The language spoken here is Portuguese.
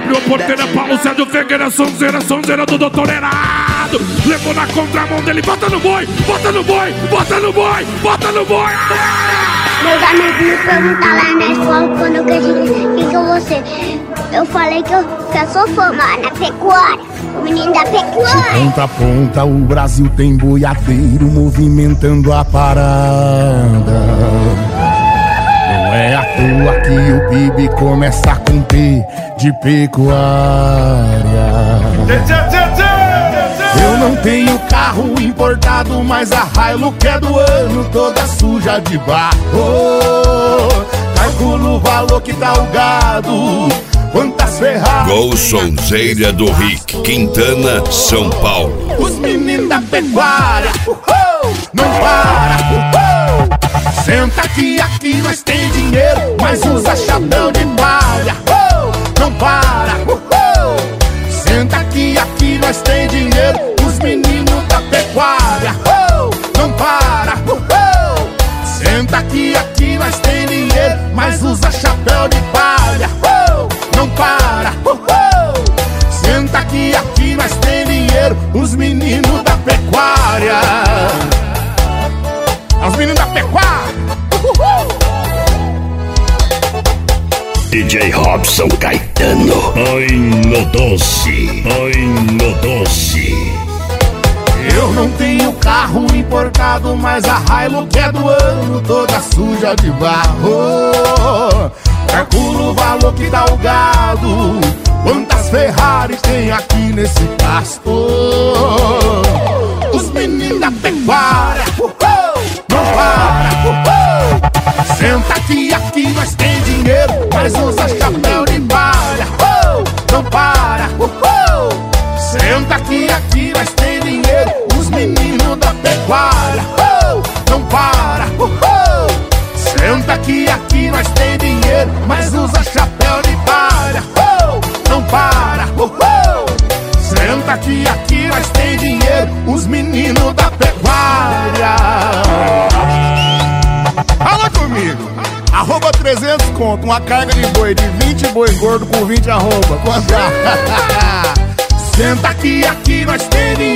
Abriu a porteira, Paulo Sérgio Ferreira, sonzeira do doutor Herado. Levou na contramão dele, bota no boi, bota no boi, bota no boi, bota no boi. Meus amigos me perguntaram lá na escola quando eu cresci, quem que eu vou ser? Eu falei que eu sou formada na pecuária, o menino da pecuária. De ponta a ponta o Brasil tem boiadeiro movimentando a parada. Não é à toa que o PIB começa com P de pecuária. Eu não tenho carro importado, mas a Hilux é do ano, toda suja de barro. Calculo o valor que dá o gado, quantas Ferrari. Gol Sonzeira do Rick, Quintana, São Paulo. Os meninos da pecuária, não para, senta aqui nós tem dinheiro, mas usa chapéu de palha. Não para, senta aqui nós tem dinheiro. Os meninos da pecuária, não para, senta aqui nós tem dinheiro, mas usa chapéu de palha. Não para, senta aqui nós tem dinheiro. Os meninos da pecuária, os meninos da pecuária. DJ Robson Caetano. Ai no doce, ai no doce. Eu não tenho carro importado, mas a Hilux é do ano, toda suja de barro. Calculo o valor que dá o gado, quantas Ferrari tem aqui nesse pasto. Os meninos da pecuária, não para, senta aqui nós tem dinheiro, mas usa chapéu de palha. Não para, senta aqui nós tem dinheiro. Os meninos da pecuária, não para, senta aqui nós tem dinheiro, mas usa chapéu de palha. Não para, senta aqui nós tem dinheiro. Os meninos da pecuária. Fala comigo. Arroba 300 conto, uma carga de boi de 20 boi gordo com 20 arroba. Quanto? Senta aqui nós tem dinheiro.